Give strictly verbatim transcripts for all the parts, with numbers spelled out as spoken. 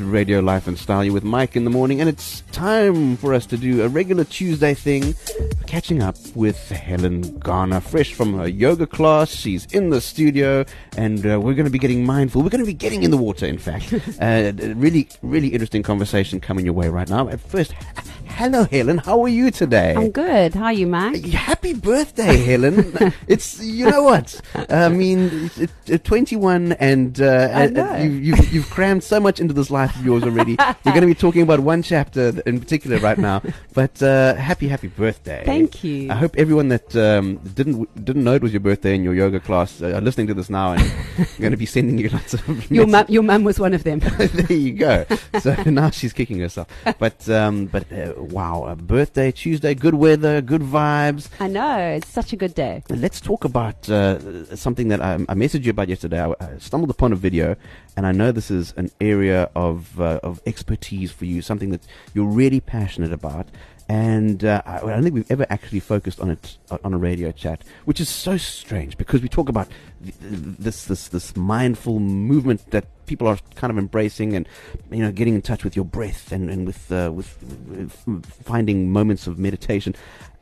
Radio Life and Style. You're with Mike in the morning, and it's time for us to do a regular Tuesday thing, catching up with Helen Garner, fresh from her yoga class. She's in the studio, and uh, we're going to be getting mindful. We're going to be getting in the water, in fact. uh, really, really interesting conversation coming your way right now. At first, hello, Helen. How are you today? I'm good. How are you, Mike? Happy birthday, Helen. It's, you know what? I mean, it's, it's twenty-one, and uh, I know. uh, you've, you've, you've crammed so much into this life of yours already. We're going to be talking about one chapter in particular right now. But uh, happy, happy birthday. Thank you. I hope everyone that um, didn't didn't know it was your birthday in your yoga class uh, are listening to this now and going to be sending you lots of Your mum, your mum was one of them. There you go. So now she's kicking herself. But um, but uh, wow, a birthday Tuesday, good weather, good vibes. I know, it's such a good day. Let's talk about uh, something that I, I messaged you about yesterday. I, I stumbled upon a video, and I know this is an area of uh, of expertise for you, something that you're really passionate about. And uh, I, I don't think we've ever actually focused on it uh, on a radio chat, which is so strange because we talk about th- this this this mindful movement that people are kind of embracing, and you know, getting in touch with your breath and and with uh, with, with finding moments of meditation,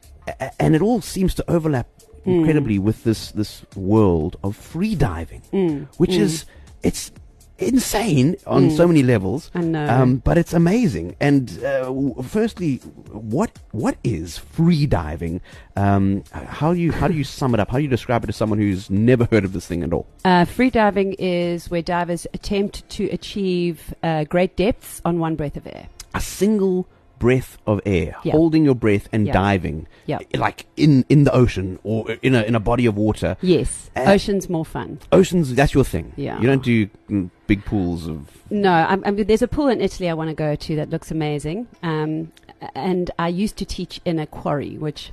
a- and it all seems to overlap Mm. incredibly with this this world of free diving, Mm. which Mm. is it's insane on Mm. so many levels. I know. Um, but it's amazing. And uh, w- firstly, what what is free diving? Um, how do you how do you sum it up? How do you describe it to someone who's never heard of this thing at all? Uh, free diving is where divers attempt to achieve uh, great depths on one breath of air. A single breath of air, Yeah. holding your breath and Yeah. diving, Yeah. like in, in the ocean or in a in a body of water. Yes, Uh, ocean's more fun. Oceans, that's your thing. Yeah. You don't do mm, big pools of. No, I'm, I mean, there's a pool in Italy I want to go to that looks amazing. Um, and I used to teach in a quarry, which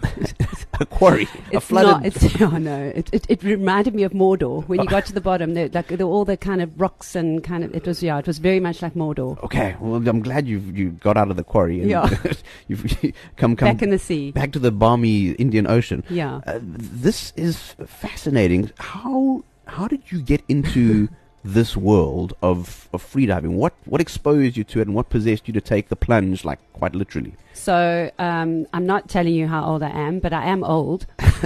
A quarry, a it's flooded. not. It's, oh no, it, it it reminded me of Mordor. When you got to the bottom, there, like there were all the kind of rocks and kind of. It was yeah, it was very much like Mordor. Okay, well, I'm glad you've you got out of the quarry and Yeah. you've come come Back in the sea. back to the balmy Indian Ocean. Yeah. Uh, this is fascinating. How how did you get into this world of of freediving? What what exposed you to it, and what possessed you to take the plunge, like quite literally? So um, I'm not telling you how old I am, but I am old,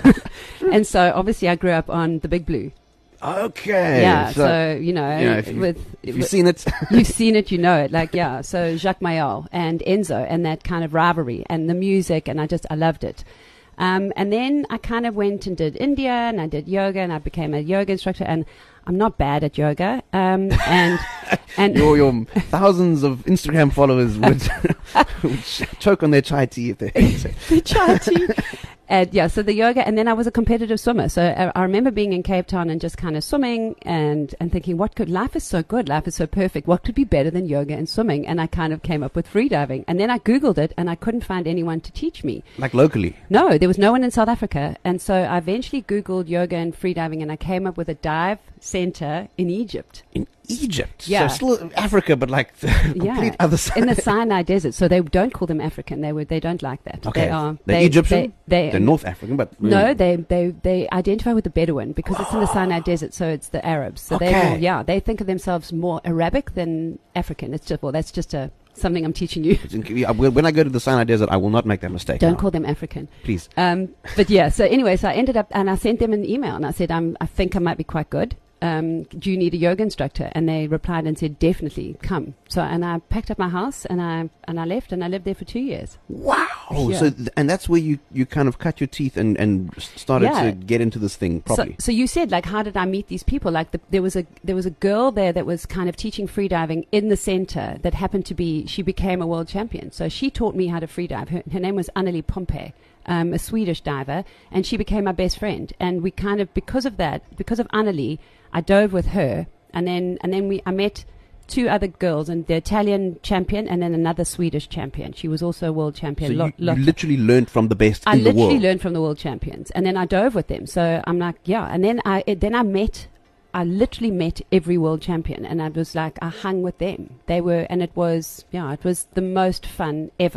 and so obviously I grew up on the Big Blue. Okay. Yeah. So, you know, you know, if, you, with if you've with- seen it, you've seen it, you know it. Like yeah. So Jacques Mayol and Enzo and that kind of rivalry and the music, and I just I loved it. Um, and then I kind of went and did India, and I did yoga, and I became a yoga instructor. And I'm not bad at yoga. Um, and and your your thousands of Instagram followers would, would choke on their chai tea if they heard it. the chai tea. And yeah, so the yoga, and then I was a competitive swimmer. So I, I remember being in Cape Town and just kind of swimming and, and thinking, what could, life is so good, life is so perfect. What could be better than yoga and swimming? And I kind of came up with freediving. And then I Googled it and I couldn't find anyone to teach me. Like locally. No, there was no one in South Africa. And so I eventually Googled yoga and freediving, and I came up with a dive center in Egypt. In Egypt. Yeah. So still Africa, but like the complete Yeah, other side. in the Sinai Desert. So they don't call them African. They would. They don't like that. Okay. They are. They're they, Egyptian? They, they, They're North African, but No, they, they, they identify with the Bedouin because it's in the Sinai Desert, so it's the Arabs. So they Okay. more, yeah, they think of themselves more Arabic than African. It's just, well, that's just a something I'm teaching you. It's in- yeah, when I go to the Sinai Desert, I will not make that mistake. Don't now. call them African. Please. Um, but yeah, so anyway, so I ended up, and I sent them an email, and I said, I'm, I think I might be quite good. Um, do you need a yoga instructor? And they replied and said, definitely come. So, and I packed up my house and I and I left, and I lived there for two years. Wow. Yeah. So, th- and that's where you, you kind of cut your teeth and, and started Yeah. to get into this thing So, properly. so you said, like, how did I meet these people? Like, the, there was a there was a girl there that was kind of teaching freediving in the center that happened to be, she became a world champion. So she taught me how to freedive. Her, her name was Anneli Pompe, um, a Swedish diver, and she became my best friend. And we kind of, because of that, because of Anneli, I dove with her, and then and then we I met two other girls, and the Italian champion, and then another Swedish champion. She was also a world champion. So Lo- you, you Lotta. literally learned from the best I in the literally world. learned from the world champions, and then I dove with them. So I'm like, yeah. And then I it, then I met, I literally met every world champion, and I was like, I hung with them. They were, and it was, yeah, it was the most fun ever.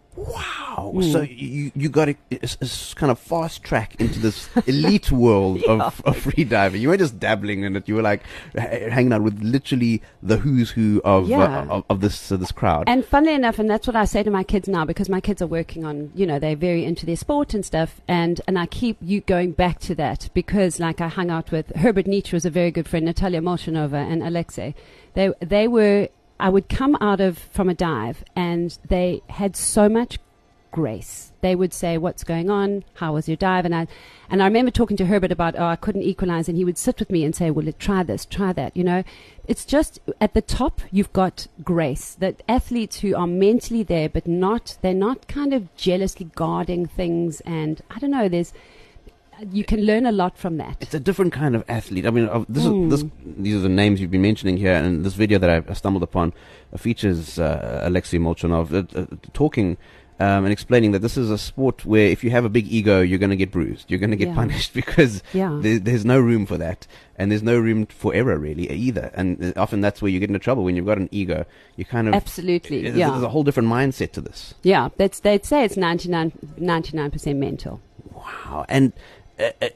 Wow! Mm. So you you got a, a, a kind of fast track into this elite world Yeah. of, of free diving. You weren't just dabbling in it. You were like h- hanging out with literally the who's who of Yeah. uh, of, of this uh, this crowd. And funnily enough, and that's what I say to my kids now, because my kids are working on, you know, they're very into their sport and stuff, and, and I keep you going back to that, because like I hung out with Herbert Nietzsche, was a very good friend, Natalia Molchanova and Alexei. They they were, I would come out of from a dive, and they had so much grace. They would say, "What's going on? How was your dive?" And I, and I remember talking to Herbert about, oh, I couldn't equalize, and he would sit with me and say, "Well, try this, try that." You know, it's just at the top you've got grace. That athletes who are mentally there, but not they're not kind of jealously guarding things, and I don't know. There's you can learn a lot from that. It's a different kind of athlete. I mean, uh, this Mm. is this. These are the names you've been mentioning here, and this video that I, I stumbled upon uh, features uh, Alexei Molchanov uh, uh, talking um, and explaining that this is a sport where if you have a big ego, you're going to get bruised. You're going to get Yeah. punished because Yeah. there, there's no room for that, and there's no room for error really either. And uh, often that's where you get into trouble when you've got an ego. You kind of Absolutely, There's, yeah. there's a whole different mindset to this. Yeah, that's they'd say it's ninety-nine, ninety-nine percent mental. Wow. And uh, uh,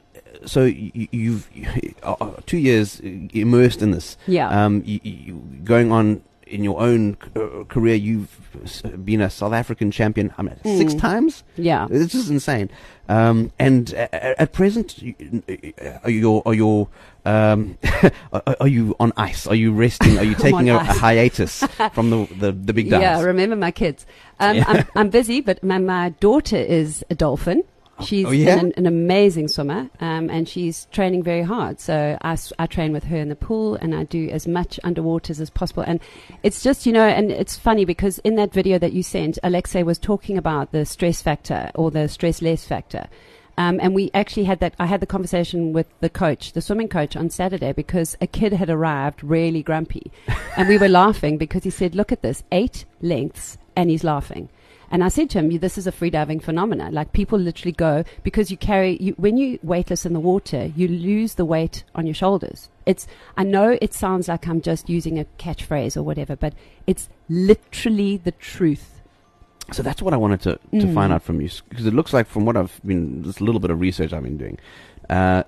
so you, you've uh, uh, two years immersed in this. Yeah. Um, you, you, going on in your own uh, career, you've s- been a South African champion. I mean, six Mm. times. Yeah. This is insane. Um, and uh, at present, you- uh, are you are you um, are, are you on ice? Are you resting? Are you I'm taking a, on a ice. hiatus from the the, the big dives? Yeah, remember my kids. Um, Yeah. I'm, I'm busy, but my, my daughter is a dolphin. She's oh, yeah? an, an amazing swimmer, um, and she's training very hard. So I, s- I train with her in the pool, and I do as much underwaters as possible. And it's just, you know, and it's funny because in that video that you sent, Alexei was talking about the stress factor or the stress less factor. Um, and we actually had that, I had the conversation with the coach, the swimming coach on Saturday, because a kid had arrived really grumpy. And we were laughing because he said, look at this, eight lengths, and he's laughing. And I said to him, this is a freediving phenomena. Like people literally go, because you carry, you, when you weightless in the water, you lose the weight on your shoulders. It's, I know it sounds like I'm just using a catchphrase or whatever, but it's literally the truth. So that's what I wanted to, to Mm. find out from you, because it looks like from what I've been, this little bit of research I've been doing, uh,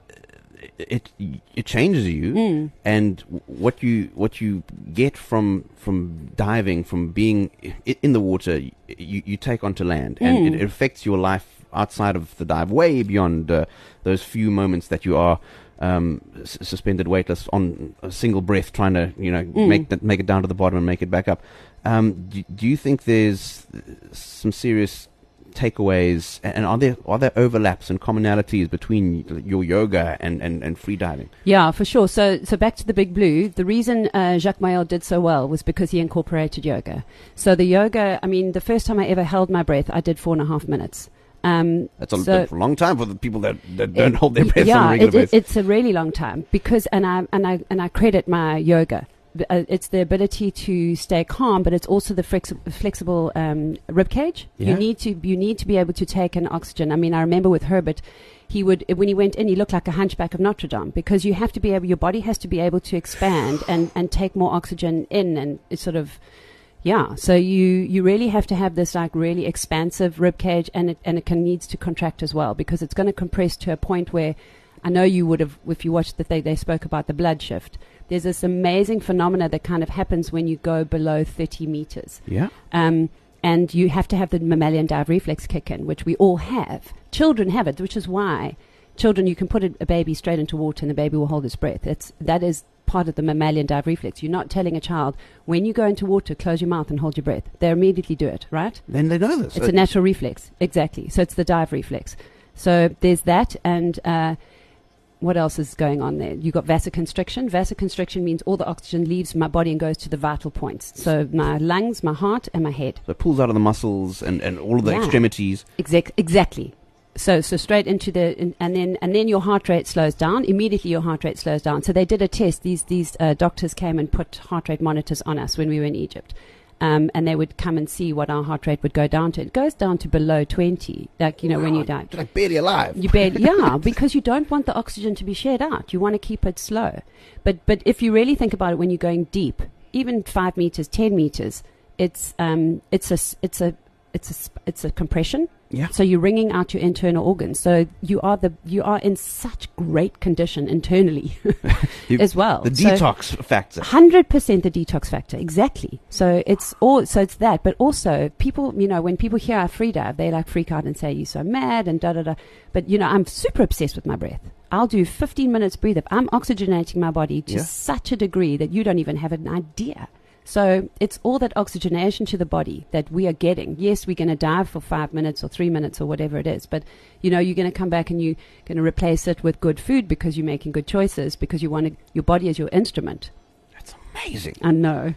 it it changes you, Mm. and w- what you what you get from from diving, from being i- in the water, y- you, you take onto land, and Mm. it, it affects your life outside of the dive, way beyond uh, those few moments that you are um, s- suspended weightless on a single breath, trying to you know Mm. make that make it down to the bottom and make it back up. Um, do, do you think there's uh, some serious takeaways, a- and are there are there overlaps and commonalities between y- your yoga and, and, and free diving? Yeah, for sure. So, so back to the Big Blue. The reason uh, Jacques Mayol did so well was because he incorporated yoga. So the yoga, I mean, the first time I ever held my breath, I did four and a half minutes. Um, That's a, so- that's a long time for the people that, that don't hold their breath yeah, on a regular it, it, basis. it's a really long time because, and I and I and I credit my yoga. B- Uh, it's the ability to stay calm, but it's also the flexi- flexible um, rib cage. Yeah. You need to you need to be able to take in oxygen. I mean, I remember with Herbert, he would when he went in, he looked like a hunchback of Notre Dame because you have to be able, your body has to be able to expand and and take more oxygen in, and it's sort of. Yeah, so you, you really have to have this like really expansive rib cage, and it and it can needs to contract as well because it's going to compress to a point where I know you would have if you watched that they they spoke about the blood shift. There's this amazing phenomena that kind of happens when you go below thirty meters, Yeah. um, and you have to have the mammalian dive reflex kick in, which we all have. Children have it, which is why children you can put a, a baby straight into water and the baby will hold its breath. It's that is. Part of the mammalian dive reflex. You're not telling a child when you go into water, close your mouth and hold your breath. They immediately do it, right? Then they know this. It's Uh, a natural reflex, exactly. So it's the dive reflex. So there's that, and uh, what else is going on there? You've got vasoconstriction. Vasoconstriction means all the oxygen leaves my body and goes to the vital points. So my lungs, my heart, and my head. so it pulls out of the muscles and, and all of the Yeah. extremities. Exact, exactly. So, so straight into the, in, and then, and then your heart rate slows down. Immediately, your heart rate slows down. So they did a test. These, these uh, doctors came and put heart rate monitors on us when we were in Egypt, um, and they would come and see what our heart rate would go down to. It goes down to below twenty, like you know when you die. You're like barely alive. You barely, yeah, because you don't want the oxygen to be shared out. You want to keep it slow. But, but if you really think about it, when you're going deep, even five meters, ten meters, it's, um, it's a, s- it's a it's a sp- it's a compression. Yeah. So you're wringing out your internal organs. So you are the you are in such great condition internally as well. The So detox factor. one hundred percent the detox factor, exactly. So it's all, so it's that, but also people, you know, when people hear I free dive, they like freak out and say you're so mad and da da da. But you know, I'm super obsessed with my breath. I'll do fifteen minutes breathe up. I'm oxygenating my body to Yeah. such a degree that you don't even have an idea. So it's all that oxygenation to the body that we are getting. Yes, we're going to dive for five minutes or three minutes or whatever it is, but you know, you're going to come back and you're going to replace it with good food because you're making good choices, because you want to, your body is your instrument. That's amazing. I know.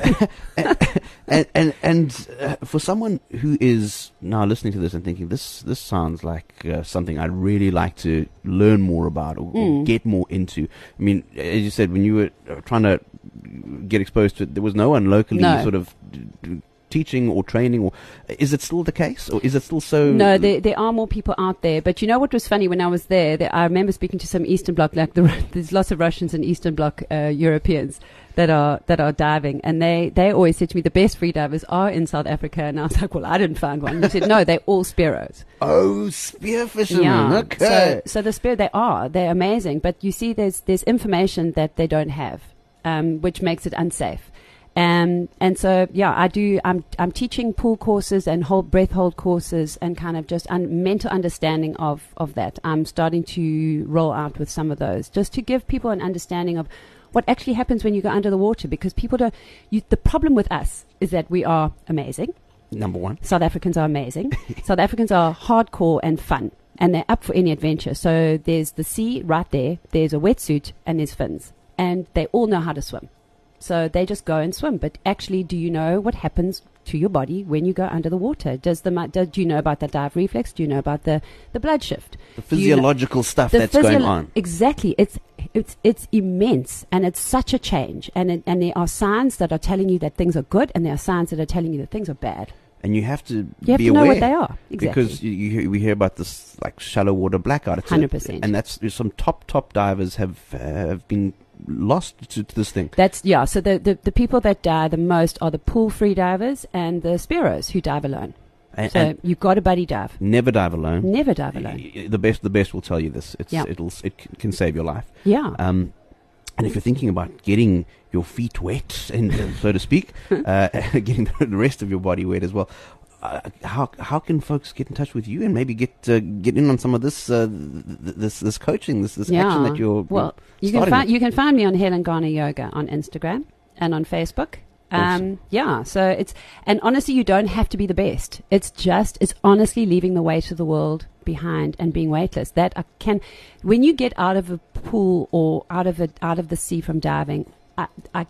and and, and uh, for someone who is now listening to this and thinking this this sounds like uh, something I'd really like to learn more about or, or Mm. get more into. I mean, as you said, when you were uh, trying to get exposed to it, there was no one locally No. sort of d- d- teaching or training. Or is it still the case, or is it still so? No, there, there are more people out there. But you know what was funny when I was there? That I remember speaking to some Eastern Bloc, like the, there's lots of Russians and Eastern Bloc uh, Europeans that are that are diving, and they, they always said to me the best free divers are in South Africa, and I was like, well, I didn't find one. He said, no, they're all spearos. Oh, spear fishermen. Yeah. Okay. So, so the spear, they are, they're amazing, but you see, there's there's information that they don't have, um, which makes it unsafe. Um, and so, yeah, I do, I'm, I'm teaching pool courses and hold breath hold courses and kind of just un- mental understanding of, of that. I'm starting to roll out with some of those just to give people an understanding of what actually happens when you go under the water, because people don't, you, the problem with us is that we are amazing. Number one. South Africans are amazing. South Africans are hardcore and fun, and they're up for any adventure. So there's the sea right there, there's a wetsuit, and there's fins. And they all know how to swim. So they just go and swim. But actually, do you know what happens to your body when you go under the water? Does the mi- do, do you know about the dive reflex? Do you know about the, the blood shift? The Do you know- physiological stuff the that's going physio- on. Exactly. It's it's it's immense, and it's such a change. And it, and there are signs that are telling you that things are good, and there are signs that are telling you that things are bad. And you have to You have be to know aware. what they are. Exactly. Because you, you, hear- we hear about this like shallow water blackout. It's a- one hundred percent. And that's some top top divers have uh, have been lost to, to this thing. That's yeah. So the, the the people that die the most are the pool free divers and the spearos who dive alone. And, So and you've got to buddy dive. never dive alone. Never dive alone. Y- y- The best the best will tell you this. It's Yeah. it'll it c- can save your life. Yeah. Um, and if you're thinking about getting your feet wet, and uh, so to speak, uh, getting the rest of your body wet as well. Uh, how how can folks get in touch with you and maybe get uh, get in on some of this uh, th- this this coaching, this this action that you're well. You can starting find with? you can find me on Helen Garner Yoga on Instagram and on Facebook. Um, Awesome. Yeah. So it's and honestly, you don't have to be the best. It's just it's honestly leaving the weight of the world behind and being weightless. That I can, when you get out of a pool or out of a out of the sea from diving, I I.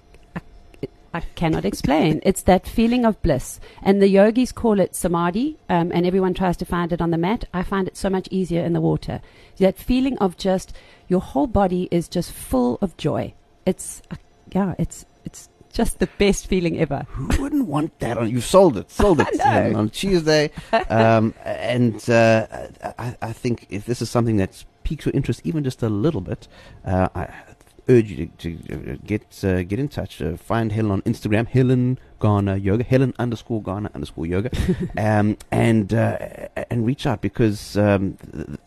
I cannot explain. It's that feeling of bliss. And the yogis call it samadhi, um, and everyone tries to find it on the mat. I find it so much easier in the water. That feeling of just, your whole body is just full of joy. It's, uh, yeah, it's it's just the best feeling ever. Who wouldn't want that? On, you've sold it, sold it I know. on Tuesday. Um, and uh, I, I think if this is something that piques your interest even just a little bit, uh, I urge you to, to get uh, get in touch. Uh, find Helen on Instagram, Helen Garner Yoga, Helen underscore Garner underscore Yoga, um, and uh, and reach out, because um,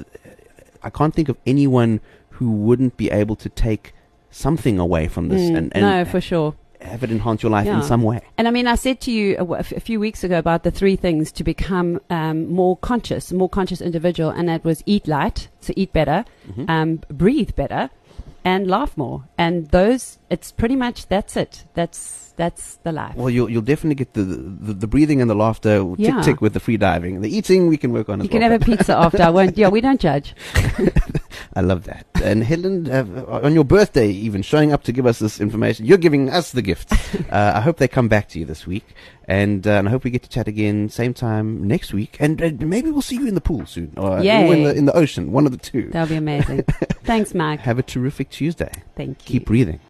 I can't think of anyone who wouldn't be able to take something away from this Mm, and, and no, for sure. have it enhance your life in Yeah. some way. And I mean, I said to you a, w- a few weeks ago about the three things to become um, more conscious, more conscious individual, and that was eat light, so eat better, Mhm. um, breathe better, and laugh more. And those, it's pretty much that's it. That's that's the life. Well, you'll you'll definitely get the the, the breathing and the laughter tick Yeah. tick with the free diving. The eating we can work on as You can well. have a pizza after. I won't. Yeah, we don't judge. I love that. And Helen, uh, on your birthday, even showing up to give us this information, you're giving us the gift. uh, I hope they come back to you this week, and, uh, and I hope we get to chat again same time next week, and uh, maybe we'll see you in the pool soon, or Yay. in the in the ocean, one of the two. That'll be amazing. Thanks, Mike. Have a terrific Tuesday. Thank you. Keep breathing.